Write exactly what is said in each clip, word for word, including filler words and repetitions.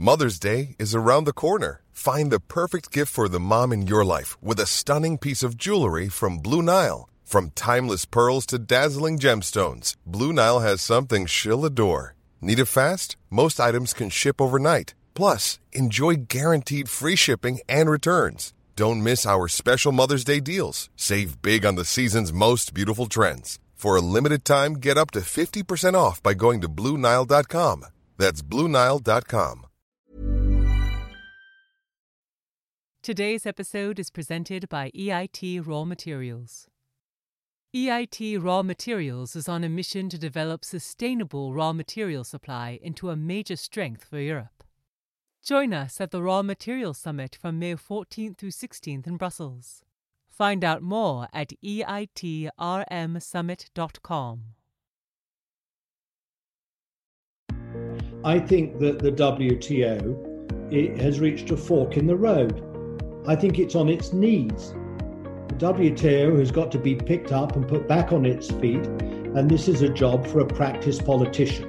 Mother's Day is around the corner. Find the perfect gift for the mom in your life with a stunning piece of jewelry from Blue Nile. From timeless pearls to dazzling gemstones, Blue Nile has something she'll adore. Need it fast? Most items can ship overnight. Plus, enjoy guaranteed free shipping and returns. Don't miss our special Mother's Day deals. Save big on the season's most beautiful trends. For a limited time, get up to fifty percent off by going to Blue Nile dot com. That's Blue Nile dot com. Today's episode is presented by E I T Raw Materials. E I T Raw Materials is on a mission to develop sustainable raw material supply into a major strength for Europe. Join us at the Raw Materials Summit from May fourteenth through sixteenth in Brussels. Find out more at E I T R M summit dot com. I think that the W T O it has reached a fork in the road. I think it's on its knees. The W T O has got to be picked up and put back on its feet, and this is a job for a practiced politician.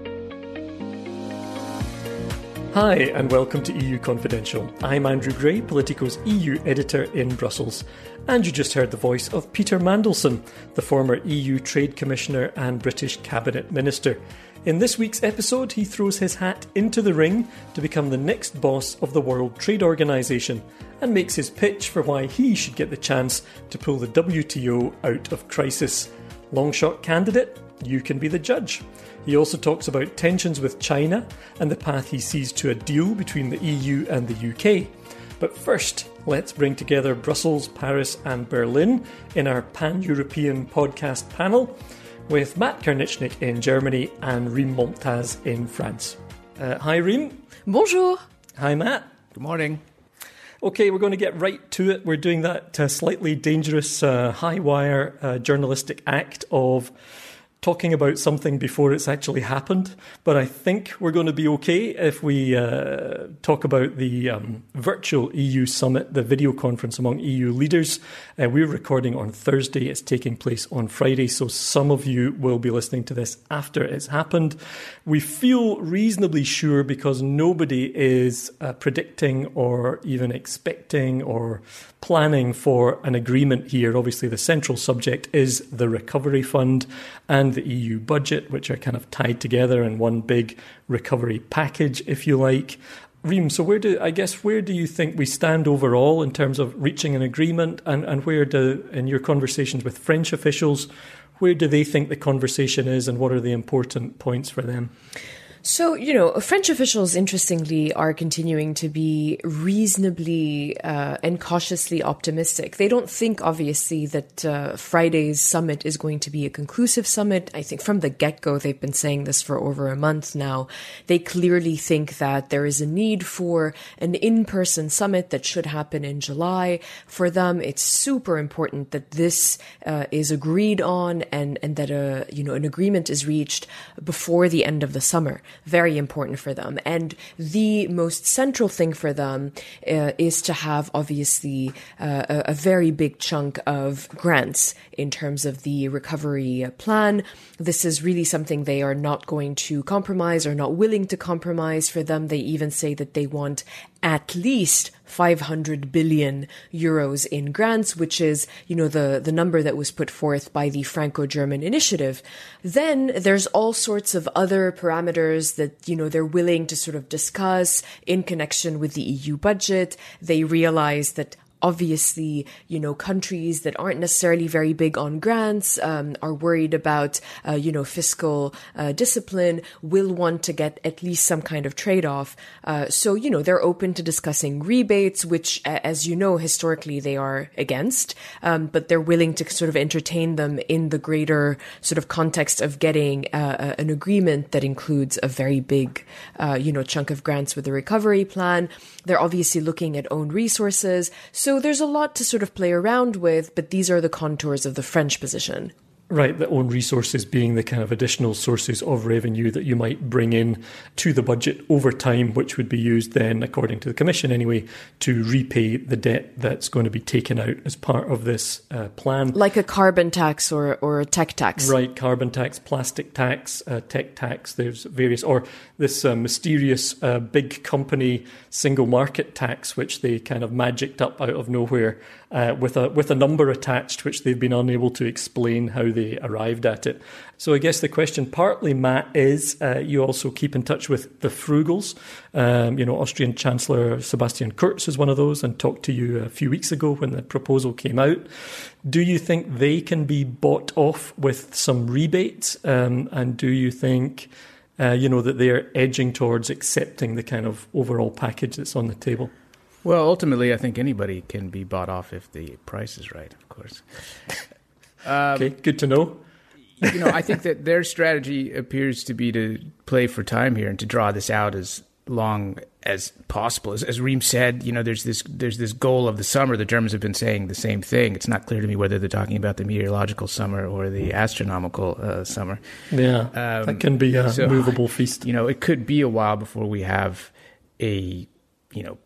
Hi, and welcome to E U Confidential. I'm Andrew Gray, Politico's E U editor in Brussels. And you just heard the voice of Peter Mandelson, the former E U Trade Commissioner and British Cabinet Minister. In this week's episode, he throws his hat into the ring to become the next boss of the World Trade Organization and makes his pitch for why he should get the chance to pull the W T O out of crisis. Longshot candidate? You can be the judge. He also talks about tensions with China and the path he sees to a deal between the E U and the U K. But first, let's bring together Brussels, Paris and Berlin in our pan-European podcast panel with Matt Karnichnik in Germany and Reem Momtaz in France. Uh, hi Reem. Bonjour. Hi Matt. Good morning. Okay, we're going to get right to it. We're doing that uh, slightly dangerous uh, high-wire uh, journalistic act of talking about something before it's actually happened. But I think we're going to be okay if we uh, talk about the um, virtual E U summit, the video conference among E U leaders. Uh, we're recording on Thursday. It's taking place on Friday, so some of you will be listening to this after it's happened. We feel reasonably sure because nobody is uh, predicting or even expecting or planning for an agreement here. Obviously, the central subject is the recovery fund and the E U budget, which are kind of tied together in one big recovery package, if you like. Reem, so where do I guess where do you think we stand overall in terms of reaching an agreement, and, and where do, in your conversations with French officials, where do they think the conversation is, and what are the important points for them? So, you know, French officials, interestingly, are continuing to be reasonably uh, and cautiously optimistic. They don't think, obviously, that uh, Friday's summit is going to be a conclusive summit. I think from the get-go, they've been saying this for over a month now. They clearly think that there is a need for an in-person summit that should happen in July. For them, it's super important that this uh, is agreed on and, and that a, you know, an agreement is reached before the end of the summer. Very important for them. And the most central thing for them uh, is to have, obviously, uh, a, a very big chunk of grants in terms of the recovery plan. This is really something they are not going to compromise or not willing to compromise. For them, they even say that they want at least five hundred billion euros in grants, which is, you know, the, the number that was put forth by the Franco-German initiative. Then there's all sorts of other parameters that, you know, they're willing to sort of discuss in connection with the E U budget. They realize that obviously, you know, countries that aren't necessarily very big on grants um, are worried about, uh, you know, fiscal uh, discipline, will want to get at least some kind of trade-off. Uh, so, you know, they're open to discussing rebates, which, as you know, historically they are against, um, but they're willing to sort of entertain them in the greater sort of context of getting uh, an agreement that includes a very big, uh, you know, chunk of grants with the recovery plan. They're obviously looking at own resources. So So there's a lot to sort of play around with, but these are the contours of the French position. Right, the own resources being the kind of additional sources of revenue that you might bring in to the budget over time, which would be used then, according to the Commission anyway, to repay the debt that's going to be taken out as part of this uh, plan. Like a carbon tax or, or a tech tax. Right, carbon tax, plastic tax, uh, tech tax, there's various, or this uh, mysterious uh, big company single market tax, which they kind of magicked up out of nowhere uh, with a with a number attached, which they've been unable to explain how they arrived at it. So I guess the question partly, Matt, is uh, you also keep in touch with the Frugals. Um, you know, Austrian Chancellor Sebastian Kurz is one of those, and talked to you a few weeks ago when the proposal came out. Do you think they can be bought off with some rebates? Um, and do you think, uh, you know, that they're edging towards accepting the kind of overall package that's on the table? Well, ultimately, I think anybody can be bought off if the price is right, of course. Um, okay, good to know. You know, I think that their strategy appears to be to play for time here and to draw this out as long as possible. As, as Reem said, you know, there's this there's this goal of the summer. The Germans have been saying the same thing. It's not clear to me whether they're talking about the meteorological summer or the astronomical uh, summer. Yeah, um, that can be a so, movable feast. You know, it could be a while before we have a, you know,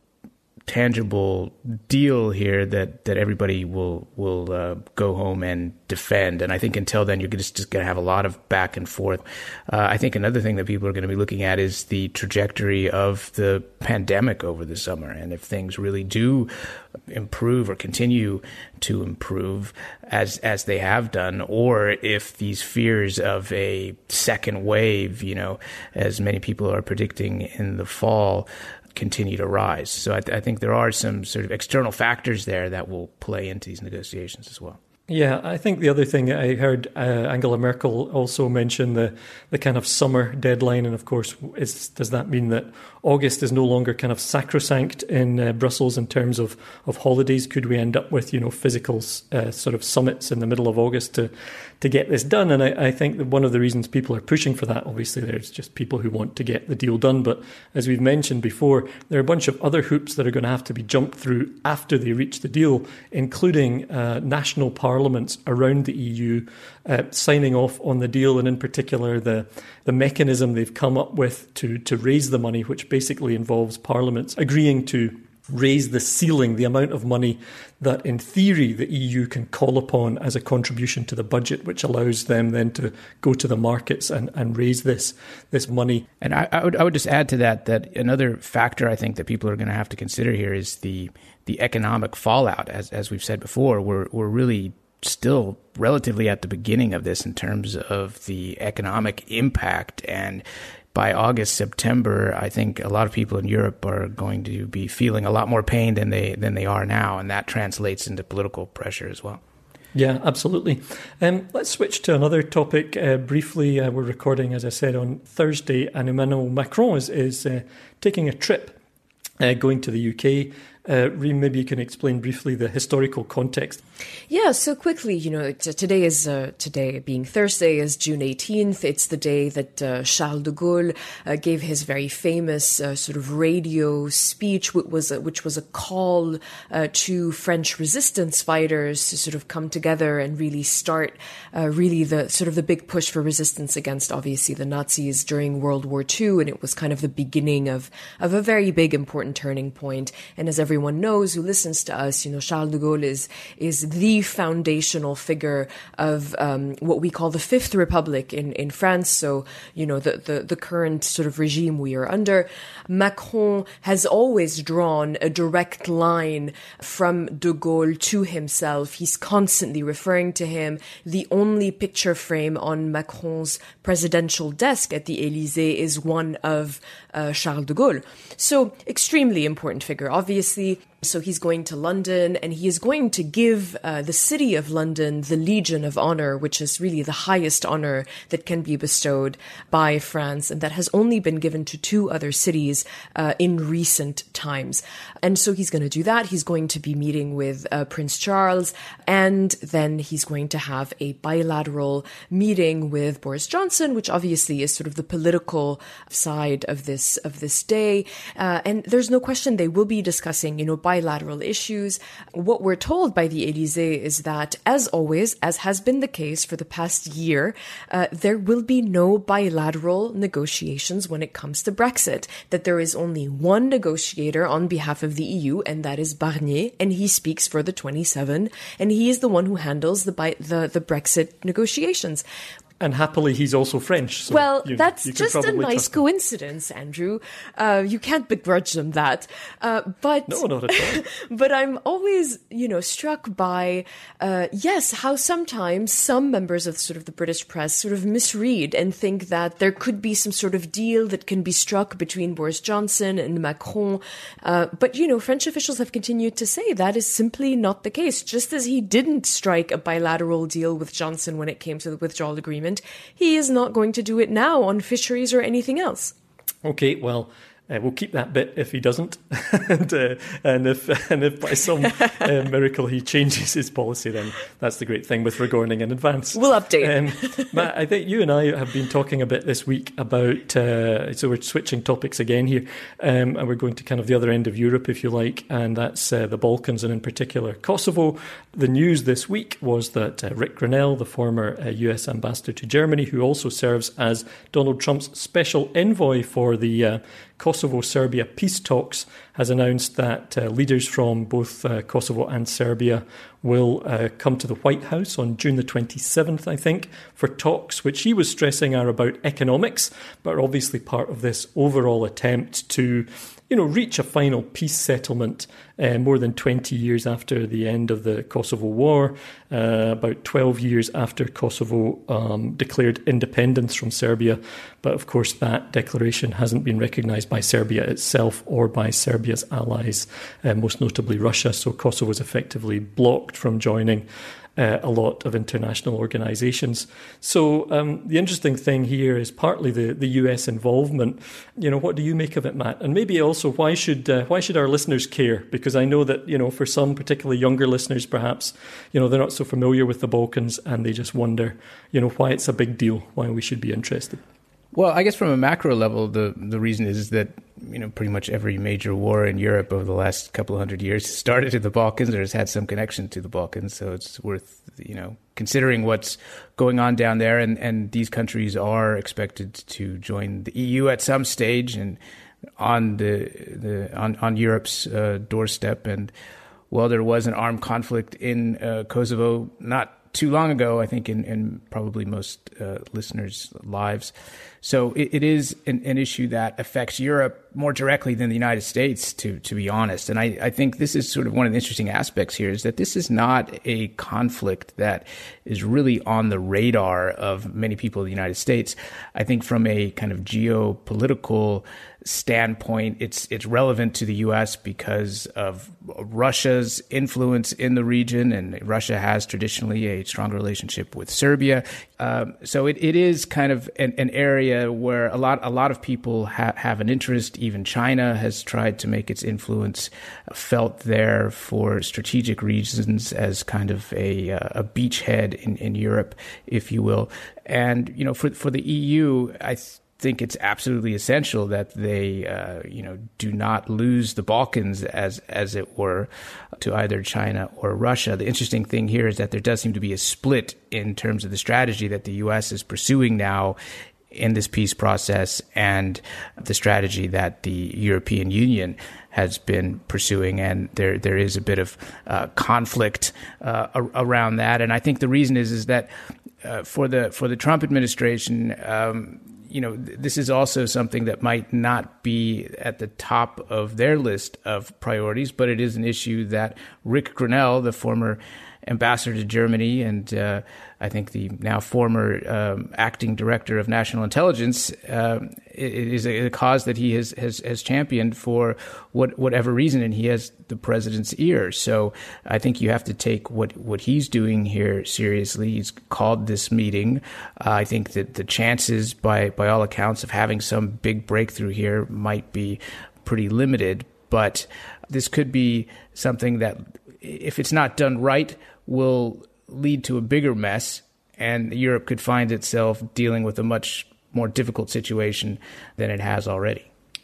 tangible deal here that, that everybody will will uh, go home and defend. And I think until then, you're just, just going to have a lot of back and forth. Uh, I think another thing that people are going to be looking at is the trajectory of the pandemic over the summer. And if things really do improve or continue to improve as as they have done, or if these fears of a second wave, you know, as many people are predicting in the fall, continue to rise. So I, th- I think there are some sort of external factors there that will play into these negotiations as well. Yeah, I think the other thing I heard uh, Angela Merkel also mention the the kind of summer deadline, and of course, is, does that mean that August is no longer kind of sacrosanct in uh, Brussels in terms of, of holidays? Could we end up with, you know, physical uh, sort of summits in the middle of August to to get this done? And I, I think that one of the reasons people are pushing for that, obviously, there's just people who want to get the deal done. But as we've mentioned before, there are a bunch of other hoops that are going to have to be jumped through after they reach the deal, including uh, national parliaments around the E U uh, signing off on the deal, and in particular the the mechanism they've come up with to to raise the money, which basically involves parliaments agreeing to raise the ceiling, the amount of money that in theory the E U can call upon as a contribution to the budget, which allows them then to go to the markets and, and raise this this money. And I, I would I would just add to that that another factor I think that people are going to have to consider here is the the economic fallout. As as we've said before, we're we're really still relatively at the beginning of this in terms of the economic impact. And by August, September, I think a lot of people in Europe are going to be feeling a lot more pain than they than they are now, and that translates into political pressure as well. Yeah, absolutely. Um, let's switch to another topic uh, briefly. Uh, we're recording, as I said, on Thursday, and Emmanuel Macron is, is uh, taking a trip uh, going to the U K. Uh, Reem, maybe you can explain briefly the historical context. Yeah, so quickly, you know, t- today is, uh, today being Thursday is June eighteenth. It's the day that uh, Charles de Gaulle uh, gave his very famous uh, sort of radio speech, which was a, which was a call uh, to French resistance fighters to sort of come together and really start uh, really the sort of the big push for resistance against, obviously, the Nazis during World War Two. And it was kind of the beginning of, of a very big, important turning point. And as every Everyone knows who listens to us, you know, Charles de Gaulle is is the foundational figure of um, what we call the Fifth Republic in, in France. So, you know, the, the, the current sort of regime we are under. Macron has always drawn a direct line from de Gaulle to himself. He's constantly referring to him. The only picture frame on Macron's presidential desk at the Élysée is one of uh, Charles de Gaulle. So, extremely important figure, obviously. So he's going to London, and he is going to give uh, the city of London the Legion of Honor, which is really the highest honor that can be bestowed by France, and that has only been given to two other cities uh, in recent times. And so he's going to do that. He's going to be meeting with uh, Prince Charles, and then he's going to have a bilateral meeting with Boris Johnson, which obviously is sort of the political side of this of this day. Uh, and there's no question they will be discussing, you know, by bilateral issues. What we're told by the Élysée is that, as always, as has been the case for the past year, uh, there will be no bilateral negotiations when it comes to Brexit, that there is only one negotiator on behalf of the E U, and that is Barnier, and he speaks for the twenty-seven, and he is the one who handles the bi- the, the Brexit negotiations. And happily, he's also French. So well, you, that's you just a nice coincidence, Andrew. Uh, you can't begrudge them that. Uh, but no, not at all. But I'm always, you know, struck by, uh, yes, how sometimes some members of sort of the British press sort of misread and think that there could be some sort of deal that can be struck between Boris Johnson and Macron. Uh, but, you know, French officials have continued to say that is simply not the case. Just as he didn't strike a bilateral deal with Johnson when it came to the withdrawal agreement, he is not going to do it now on fisheries or anything else. Okay, well, uh, we'll keep that bit if he doesn't. and, uh, and if and if by some uh, miracle he changes his policy, then that's the great thing with recording in advance. We'll update. Um, Matt, I think you and I have been talking a bit this week about, uh, so we're switching topics again here, um, and we're going to kind of the other end of Europe, if you like, and that's uh, the Balkans, and in particular Kosovo. The news this week was that uh, Rick Grenell, the former uh, U S ambassador to Germany, who also serves as Donald Trump's special envoy for the uh, Kosovo-Serbia peace talks, has announced that uh, leaders from both uh, Kosovo and Serbia will uh, come to the White House on June the twenty-seventh, I think, for talks, which he was stressing are about economics, but are obviously part of this overall attempt to, you know, reach a final peace settlement uh, more than twenty years after the end of the Kosovo War, uh, about twelve years after Kosovo um, declared independence from Serbia. But of course, that declaration hasn't been recognised by Serbia itself or by Serbia's allies, uh, most notably Russia. So Kosovo is effectively blocked from joining Uh, a lot of international organisations. So um, the interesting thing here is partly the, the U S involvement. You know, what do you make of it, Matt? And maybe also, why should uh, why should our listeners care? Because I know that, you know, for some particularly younger listeners, perhaps, you know, they're not so familiar with the Balkans and they just wonder, you know, why it's a big deal, why we should be interested. Well, I guess from a macro level, the, the reason is that, you know, pretty much every major war in Europe over the last couple of hundred years started in the Balkans or has had some connection to the Balkans. So it's worth, you know, considering what's going on down there. And, and these countries are expected to join the E U at some stage and on the, the on, on Europe's uh, doorstep. And while there was an armed conflict in uh, Kosovo not too long ago, I think, in, in probably most uh, listeners' lives. So it, it is an, an issue that affects Europe more directly than the United States, to to be honest. And I, I think this is sort of one of the interesting aspects here is that this is not a conflict that is really on the radar of many people in the United States. I think from a kind of geopolitical standpoint, it's it's relevant to the U S because of Russia's influence in the region, and Russia has traditionally a strong relationship with Serbia. Um, so it, it is kind of an, an area where a lot a lot of people ha- have an interest. Even China has tried to make its influence felt there for strategic reasons, as kind of a a beachhead in, in Europe, if you will. And you know, for for the E U, I. Th- think it's absolutely essential that they, uh, you know, do not lose the Balkans, as as it were, to either China or Russia. The interesting thing here is that there does seem to be a split in terms of the strategy that the U S is pursuing now in this peace process and the strategy that the European Union has been pursuing. And there there is a bit of uh, conflict uh, around that. And I think the reason is is that uh, for the for the Trump administration, um, you know, this is also something that might not be at the top of their list of priorities, but it is an issue that Rick Grenell, the former ambassador to Germany, and uh, I think the now former um, acting director of national intelligence, uh, it is a, a cause that he has, has, has championed for what, whatever reason, and he has the president's ear. So I think you have to take what, what he's doing here seriously. He's called this meeting. Uh, I think that the chances, by, by all accounts, of having some big breakthrough here might be pretty limited, but this could be something that, if it's not done right, will lead to a bigger mess, and Europe could find itself dealing with a much more difficult situation than it has already.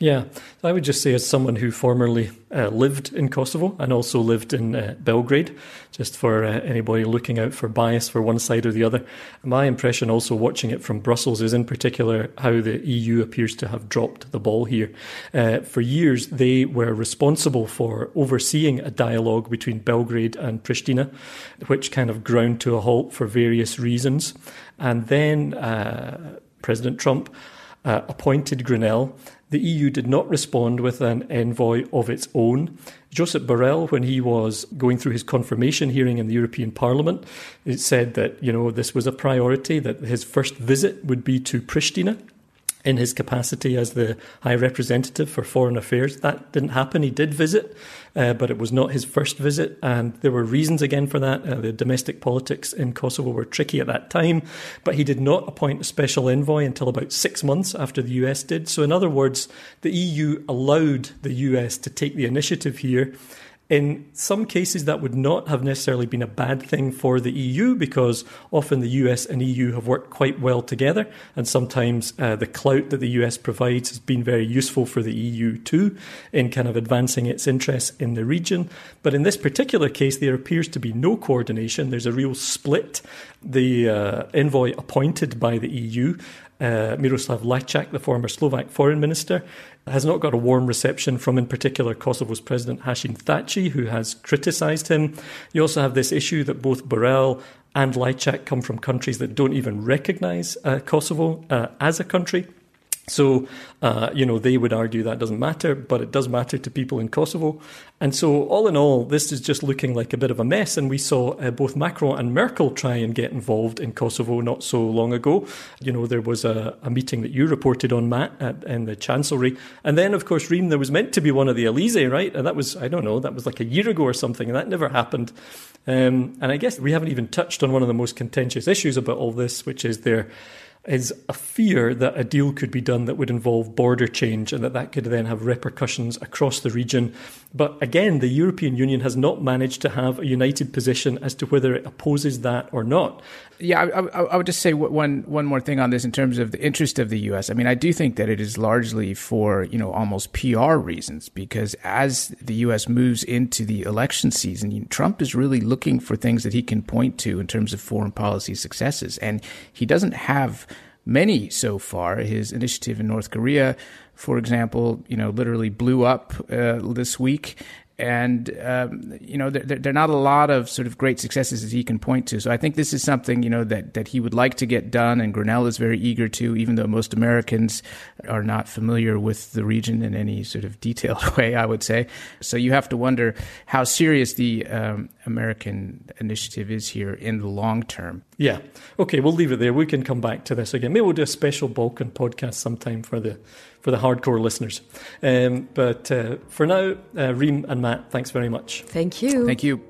Yeah, I would just say, as someone who formerly uh, lived in Kosovo and also lived in uh, Belgrade, just for uh, anybody looking out for bias for one side or the other, my impression also watching it from Brussels is in particular how the E U appears to have dropped the ball here. Uh, for years, they were responsible for overseeing a dialogue between Belgrade and Pristina, which kind of ground to a halt for various reasons. And then uh, President Trump uh, appointed Grenell. The E U did not respond with an envoy of its own. Josep Borrell, when he was going through his confirmation hearing in the European Parliament, it said that, you know, this was a priority, that his first visit would be to Pristina in his capacity as the High Representative for Foreign Affairs. That didn't happen. He did visit, uh, but it was not his first visit. And there were reasons again for that. Uh, the domestic politics in Kosovo were tricky at that time, but he did not appoint a special envoy until about six months after the U S did. So in other words, the E U allowed the U S to take the initiative here. In some cases, that would not have necessarily been a bad thing for the E U, because often the U S and E U have worked quite well together, and sometimes uh, the clout that the U S provides has been very useful for the E U too in kind of advancing its interests in the region. But in this particular case, there appears to be no coordination. There's a real split. The uh, envoy appointed by the E U, Uh, Miroslav Lajčák, the former Slovak foreign minister, has not got a warm reception from, in particular, Kosovo's president Hashim Thaçi, who has criticised him. You also have this issue that both Borrell and Lajčák come from countries that don't even recognise uh, Kosovo uh, as a country. So, uh, you know, they would argue that doesn't matter, but it does matter to people in Kosovo. And so, all in all, this is just looking like a bit of a mess. And we saw uh, both Macron and Merkel try and get involved in Kosovo not so long ago. You know, there was a, a meeting that you reported on, Matt, at, in the Chancellery. And then, of course, Reem, there was meant to be one at the Elysee, right? And that was, I don't know, that was like a year ago or something, and that never happened. Um, and I guess we haven't even touched on one of the most contentious issues about all this, which is their is a fear that a deal could be done that would involve border change and that that could then have repercussions across the region. But again, the European Union has not managed to have a united position as to whether it opposes that or not. Yeah, I, I, I would just say one one more thing on this in terms of the interest of the U S. I mean, I do think that it is largely for, you know, almost P R reasons, because as the U S moves into the election season, you know, Trump is really looking for things that he can point to in terms of foreign policy successes. And he doesn't have many so far. His initiative in North Korea, for example, you know, literally blew up uh, this week. And, um, you know, there, there are not a lot of sort of great successes that he can point to. So I think this is something, you know, that, that he would like to get done. And Grenell is very eager to, even though most Americans are not familiar with the region in any sort of detailed way, I would say. So you have to wonder how serious the um, American initiative is here in the long term. Yeah. Okay, we'll leave it there. We can come back to this again. Maybe we'll do a special Balkan podcast sometime for the for the hardcore listeners. Um, but uh, for now, uh, Reem and Matt, thanks very much. Thank you. Thank you.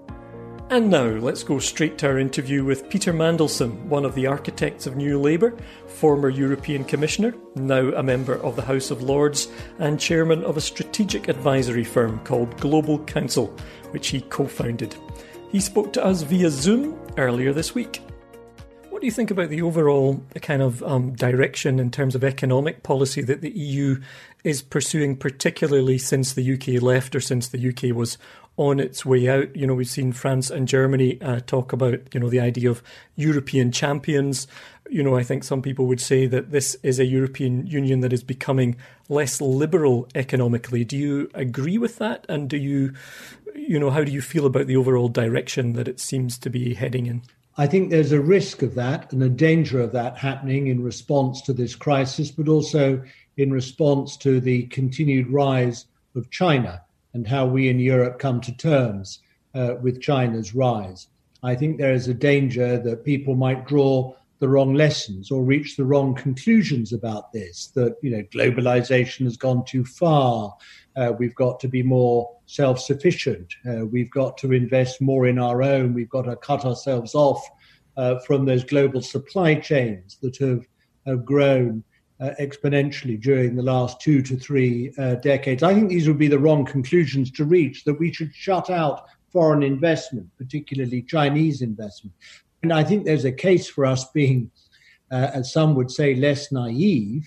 And now let's go straight to our interview with Peter Mandelson, one of the architects of New Labour, former European Commissioner, now a member of the House of Lords and chairman of a strategic advisory firm called Global Counsel, which he co-founded. He spoke to us via Zoom earlier this week. What do you think about the overall kind of um, direction in terms of economic policy that the E U is pursuing, particularly since the U K left or since the U K was on its way out? You know, we've seen France and Germany uh, talk about, you know, the idea of European champions. You know, I think some people would say that this is a European Union that is becoming less liberal economically. Do you agree with that? And do you, you know, how do you feel about the overall direction that it seems to be heading in? I think there's a risk of that and a danger of that happening in response to this crisis, but also in response to the continued rise of China and how we in Europe come to terms uh, with China's rise. I think there is a danger that people might draw the wrong lessons or reach the wrong conclusions about this, that, you know, globalization has gone too far. Uh, we've got to be more self-sufficient. Uh, we've got to invest more in our own. We've got to cut ourselves off uh, from those global supply chains that have, have grown uh, exponentially during the last two to three uh, decades. I think these would be the wrong conclusions to reach, that we should shut out foreign investment, particularly Chinese investment. And I think there's a case for us being, uh, as some would say, less naive.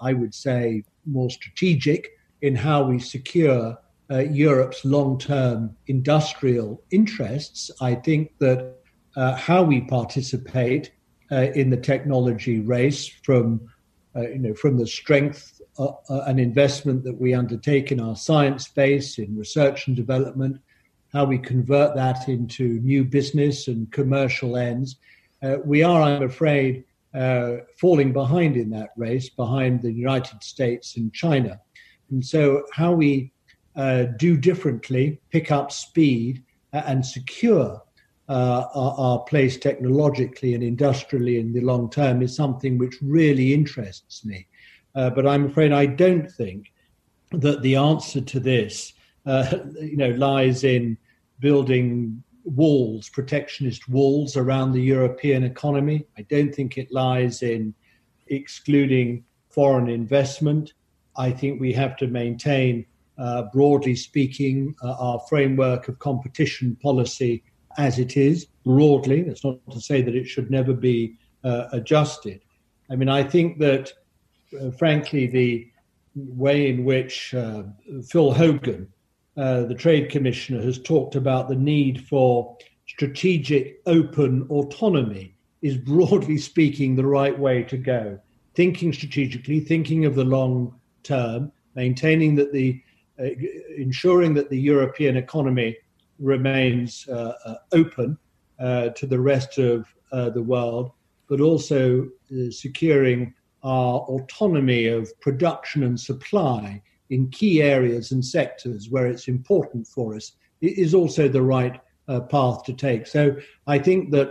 I would say, more strategic in how we secure uh, Europe's long-term industrial interests. I think that uh, how we participate uh, in the technology race, from uh, you know, from the strength uh, uh, and investment that we undertake in our science base, in research and development, how we convert that into new business and commercial ends. Uh, we are, I'm afraid, uh, falling behind in that race, behind the United States and China. And so how we uh, do differently, pick up speed uh, and secure uh, our, our place technologically and industrially in the long term is something which really interests me. Uh, but I'm afraid I don't think that the answer to this uh, you know, lies in building walls, protectionist walls around the European economy. I don't think it lies in excluding foreign investment. I think we have to maintain, uh, broadly speaking, uh, our framework of competition policy as it is, broadly. That's not to say that it should never be uh, adjusted. I mean, I think that, uh, frankly, the way in which uh, Phil Hogan, Uh, the Trade Commissioner, has talked about the need for strategic open autonomy is, broadly speaking, the right way to go. Thinking strategically, thinking of the long term, maintaining that the, uh, ensuring that the European economy remains uh, uh, open uh, to the rest of uh, the world, but also uh, securing our autonomy of production and supply in key areas and sectors where it's important for us, it is also the right uh, path to take. So I think that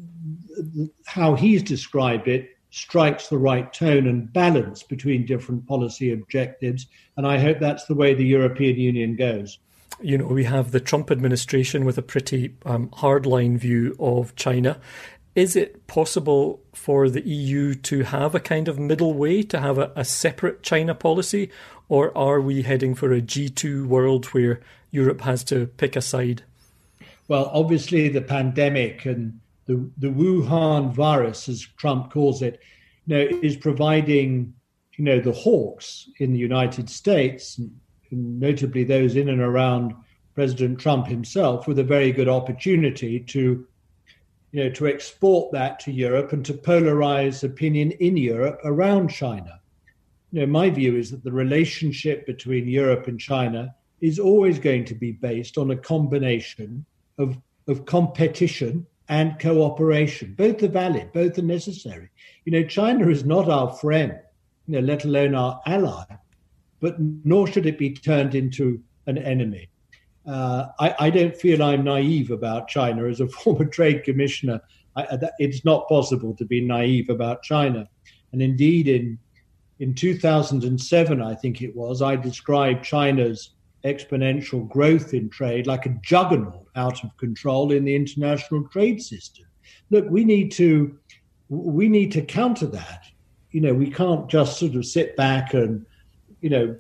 how he's described it strikes the right tone and balance between different policy objectives, and I hope that's the way the European Union goes. You know, we have the Trump administration with a pretty um, hardline view of China. Is it possible for the E U to have a kind of middle way, to have a, a separate China policy, or are we heading for a G two world where Europe has to pick a side? Well, obviously the pandemic and the, the Wuhan virus, as Trump calls it, you know, is providing, you know, the hawks in the United States, notably those in and around President Trump himself, with a very good opportunity to you know, to export that to Europe and to polarize opinion in Europe around China. You know, my view is that the relationship between Europe and China is always going to be based on a combination of, of competition and cooperation. Both are valid, both are necessary. You know, China is not our friend, you know, let alone our ally, but nor should it be turned into an enemy. Uh, I, I don't feel I'm naive about China. As a former trade commissioner, I, it's not possible to be naive about China. And indeed, in in two thousand seven, I think it was, I described China's exponential growth in trade like a juggernaut out of control in the international trade system. Look, we need to we need to counter that. You know, we can't just sort of sit back and, you know,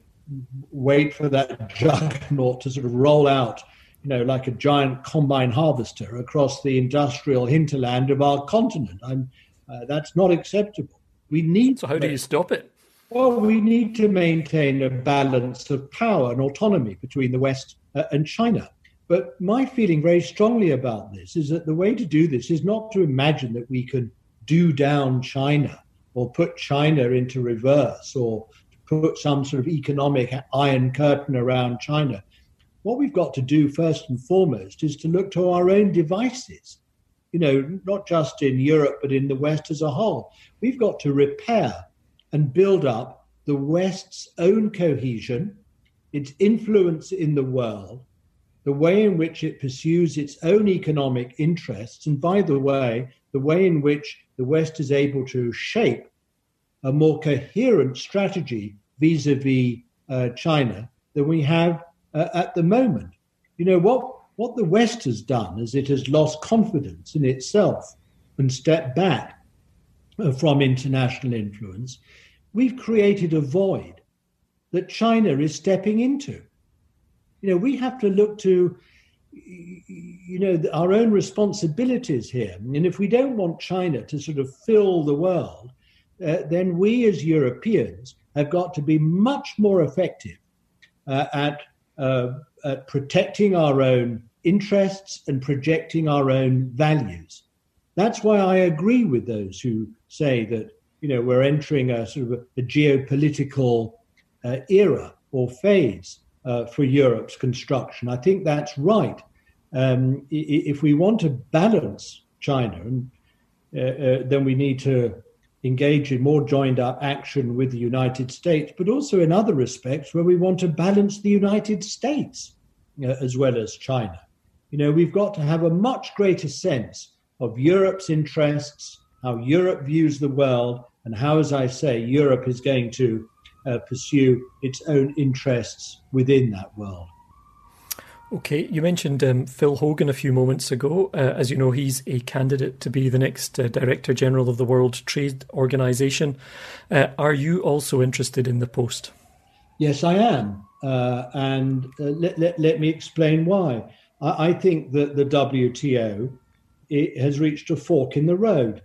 wait for that juggernaut to sort of roll out, you know, like a giant combine harvester across the industrial hinterland of our continent. I'm, uh, that's not acceptable. We need. So how do you stop it? Well, we need to maintain a balance of power and autonomy between the West uh, and China. But my feeling very strongly about this is that the way to do this is not to imagine that we can do down China or put China into reverse or put some sort of economic iron curtain around China. What we've got to do first and foremost is to look to our own devices, you know, not just in Europe, but in the West as a whole. We've got to repair and build up the West's own cohesion, its influence in the world, the way in which it pursues its own economic interests, and by the way, the way in which the West is able to shape a more coherent strategy vis-a-vis uh, China than we have uh, at the moment. You know, what, what the West has done is it has lost confidence in itself and stepped back uh, from international influence. We've created a void that China is stepping into. You know, we have to look to, you know, our own responsibilities here. And if we don't want China to sort of fill the world, uh, then we as Europeans have got to be much more effective uh, at, uh, at protecting our own interests and projecting our own values. That's why I agree with those who say that, you know, we're entering a sort of a, a geopolitical uh, era or phase uh, for Europe's construction. I think that's right. Um, if we want to balance China, and, uh, uh, then we need to engage in more joined-up action with the United States, but also in other respects where we want to balance the United States uh, as well as China. You know, we've got to have a much greater sense of Europe's interests, how Europe views the world, and how, as I say, Europe is going to uh, pursue its own interests within that world. Okay, you mentioned um, Phil Hogan a few moments ago. Uh, as you know, he's a candidate to be the next uh, Director General of the World Trade Organization. Uh, are you also interested in the post? Yes, I am. Uh, and uh, let, let, let me explain why. I, I think that the W T O it has reached a fork in the road.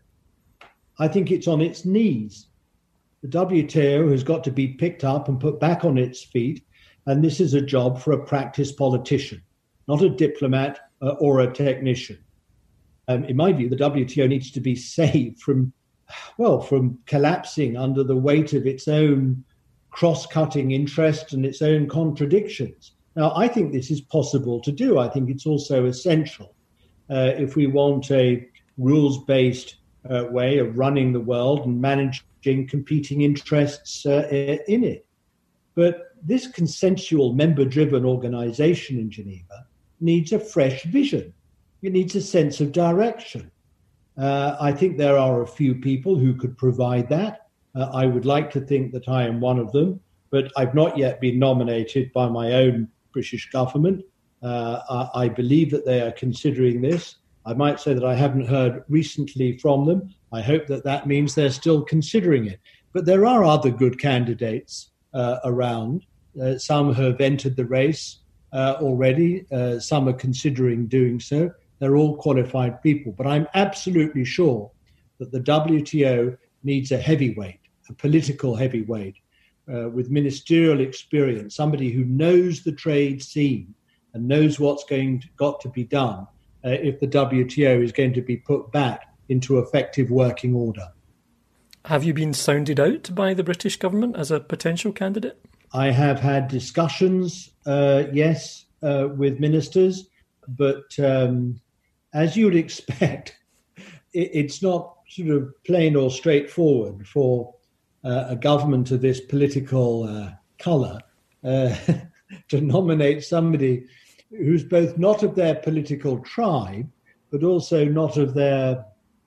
I think it's on its knees. The W T O has got to be picked up and put back on its feet. And this is a job for a practiced politician, not a diplomat uh, or a technician. Um, in my view, the W T O needs to be saved from, well, from collapsing under the weight of its own cross-cutting interests and its own contradictions. Now, I think this is possible to do. I think it's also essential uh, if we want a rules-based uh, way of running the world and managing competing interests uh, in it. But this consensual member-driven organization in Geneva needs a fresh vision. It needs a sense of direction. Uh, I think there are a few people who could provide that. Uh, I would like to think that I am one of them, but I've not yet been nominated by my own British government. Uh, I, I believe that they are considering this. I might say that I haven't heard recently from them. I hope that that means they're still considering it. But there are other good candidates uh, around. Uh, some have entered the race uh, already. Uh, some are considering doing so. They're all qualified people. But I'm absolutely sure that the W T O needs a heavyweight, a political heavyweight, uh, with ministerial experience, somebody who knows the trade scene and knows what's going to, got to be done uh, if the W T O is going to be put back into effective working order. Have you been sounded out by the British government as a potential candidate? I have had discussions, uh, yes, uh, with ministers, but um, as you would expect, it, it's not sort of plain or straightforward for uh, a government of this political uh, colour uh, to nominate somebody who's both not of their political tribe, but also not of their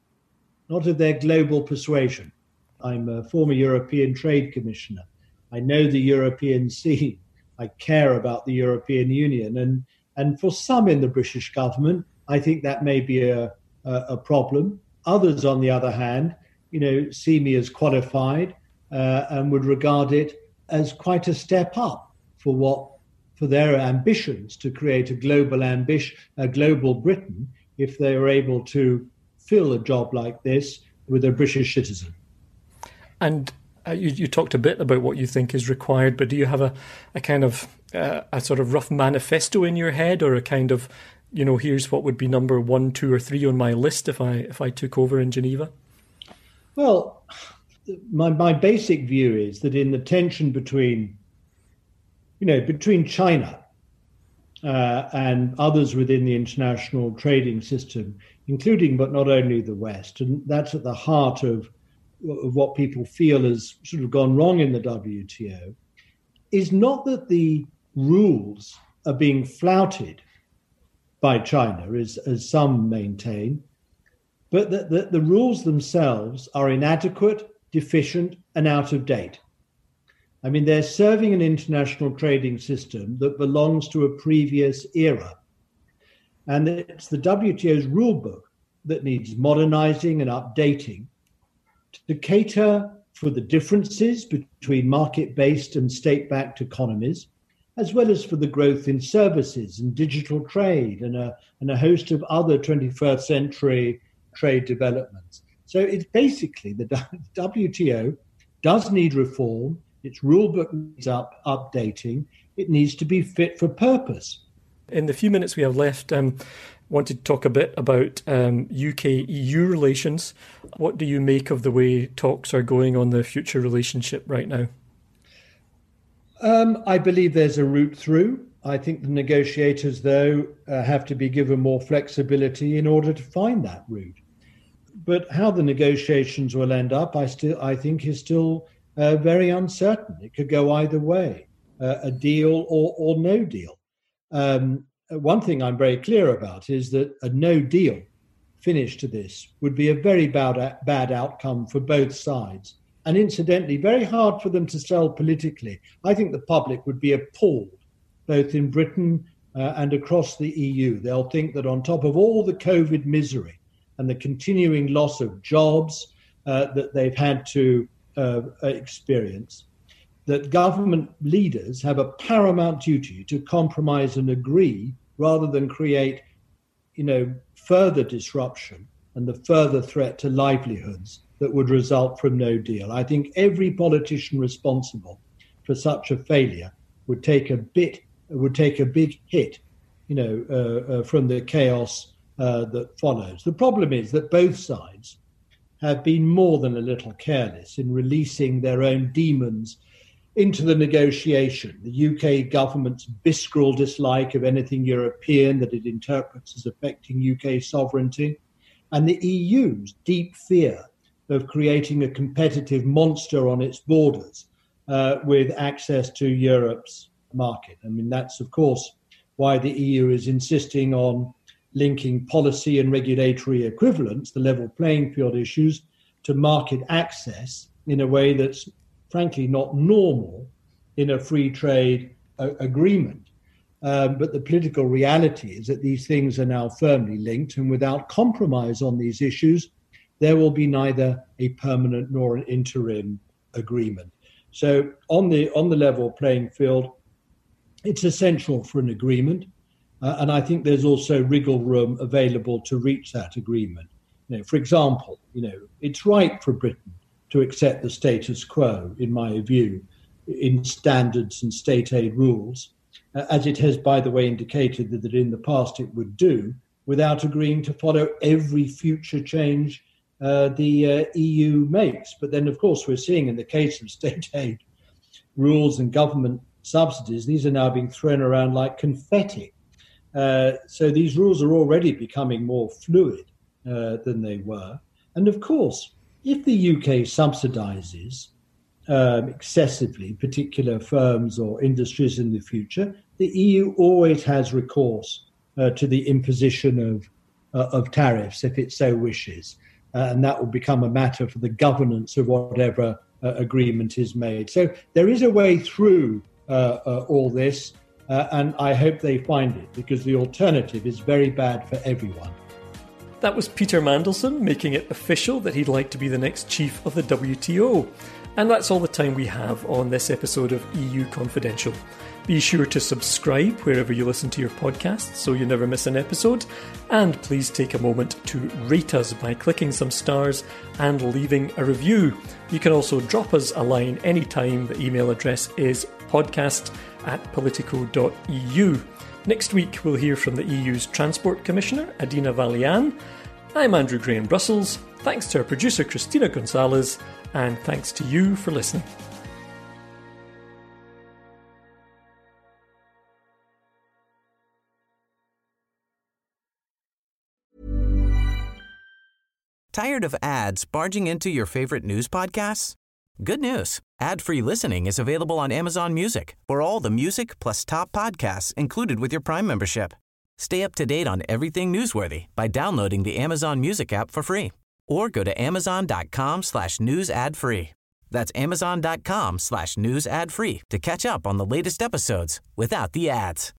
not of their global persuasion. I'm a former European Trade Commissioner. I know the European scene. I care about the European Union. And, and for some in the British government, I think that may be a, a, a problem. Others, on the other hand, you know, see me as qualified uh, and would regard it as quite a step up for what for their ambitions to create a global ambition, a global Britain, if they are able to fill a job like this with a British citizen. And uh, you, you talked a bit about what you think is required, but do you have a, a kind of uh, a sort of rough manifesto in your head, or a kind of, you know, here's what would be number one, two, or three on my list if I if I took over in Geneva? Well, my my basic view is that in the tension between, you know, between China uh, and others within the international trading system, including but not only the West, and that's at the heart of of what people feel has sort of gone wrong in the W T O, is not that the rules are being flouted by China, as, as some maintain, but that, that the rules themselves are inadequate, deficient, and out of date. I mean, they're serving an international trading system that belongs to a previous era. And it's the W T O's rule book that needs modernizing and updating to cater for the differences between market-based and state-backed economies, as well as for the growth in services and digital trade and a, and a host of other twenty-first century trade developments. So it's basically the W T O does need reform. Its rule book needs up, updating. It needs to be fit for purpose. In the few minutes we have left, um, I wanted to talk a bit about um, U K E U relations. What do you make of the way talks are going on the future relationship right now? Um, I believe there's a route through. I think the negotiators, though, uh, have to be given more flexibility in order to find that route. But how the negotiations will end up, I still, I think, is still uh, very uncertain. It could go either way, uh, a deal or, or no deal. Um, one thing I'm very clear about is that a no deal finish to this would be a very bad, bad outcome for both sides. And incidentally, very hard for them to sell politically. I think the public would be appalled, both in Britain uh, and across the E U. They'll think that on top of all the COVID misery and the continuing loss of jobs uh, that they've had to uh, experience, that government leaders have a paramount duty to compromise and agree rather than create, you know, further disruption and the further threat to livelihoods that would result from no deal. I think every politician responsible for such a failure would take a bit, would take a big hit, you know, uh, uh, from the chaos uh, that follows. The problem is that both sides have been more than a little careless in releasing their own demons into the negotiation. The U K government's visceral dislike of anything European that it interprets as affecting U K sovereignty, and the E U's deep fear of creating a competitive monster on its borders uh, with access to Europe's market. I mean, that's, of course, why the E U is insisting on linking policy and regulatory equivalence, the level playing field issues, to market access in a way that's, frankly, not normal in a free trade uh, agreement. Um, but the political reality is that these things are now firmly linked, and without compromise on these issues, there will be neither a permanent nor an interim agreement. So on the on the level playing field, it's essential for an agreement. Uh, and I think there's also wriggle room available to reach that agreement. You know, for example, you know, it's right for Britain to accept the status quo, in my view, in standards and state aid rules, uh, as it has, by the way, indicated that, that in the past it would do, without agreeing to follow every future change Uh, the uh, E U makes. But then, of course, we're seeing in the case of state aid rules and government subsidies, these are now being thrown around like confetti. Uh, so these rules are already becoming more fluid uh, than they were. And of course, if the U K subsidizes um, excessively particular firms or industries in the future, the E U always has recourse uh, to the imposition of, uh, of tariffs if it so wishes. Uh, and that will become a matter for the governance of whatever uh, agreement is made. So there is a way through uh, uh, all this, uh, and I hope they find it, because the alternative is very bad for everyone. That was Peter Mandelson making it official that he'd like to be the next chief of the W T O. And that's all the time we have on this episode of E U Confidential. Be sure to subscribe wherever you listen to your podcasts so you never miss an episode. And please take a moment to rate us by clicking some stars and leaving a review. You can also drop us a line anytime. The email address is podcast at politico dot e u. Next week, we'll hear from the E U's Transport Commissioner, Adina Valian. I'm Andrew Gray in Brussels. Thanks to our producer, Christina Gonzalez, and thanks to you for listening. Tired of ads barging into your favorite news podcasts? Good news. Ad-free listening is available on Amazon Music for all the music plus top podcasts included with your Prime membership. Stay up to date on everything newsworthy by downloading the Amazon Music app for free or go to amazon.com slash news ad free. That's amazon.com slash news ad free to catch up on the latest episodes without the ads.